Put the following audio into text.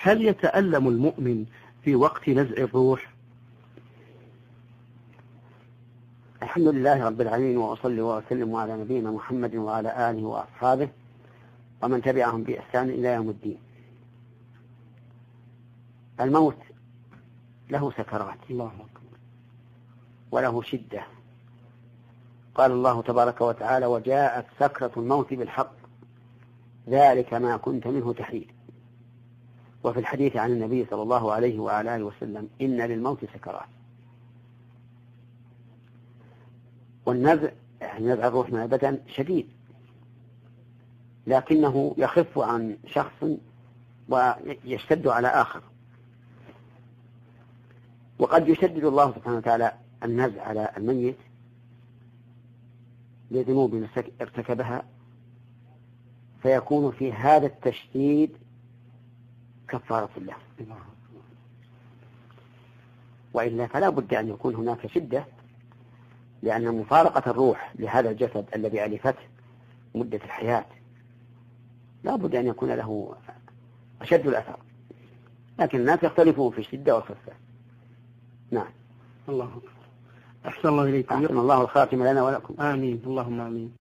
هل يتألم المؤمن في وقت نزع الروح؟ الحمد لله رب العالمين، وأصلي وأسلم على نبينا محمد وعلى آله وأصحابه ومن تبعهم بإحسان إلى يوم الدين. الموت له سكرات وله شدة. قال الله تبارك وتعالى: وجاءت سكرة الموت بالحق ذلك ما كنت منه تحيد. وفي الحديث عن النبي صلى الله عليه وعلى آله وسلم: إن للموت سكرات. والنزع يعني نزع الروح من البدن شديد، لكنه يخف عن شخص ويشتد على آخر. وقد يشدد الله سبحانه وتعالى النزع على الميت لذنوب ارتكبها، فيكون في هذا التشديد كفارة له، وإلا فلا بد أن يكون هناك شدة، لأن مفارقة الروح لهذا الجسد الذي ألفته مدة الحياة لا بد أن يكون له أشد الأثر، لكن الناس يختلفون في الشدة والخفة. نعم. الله أحسن الله إليكم. أحسن الله الخاتم لنا ولكم. آمين، اللهم آمين.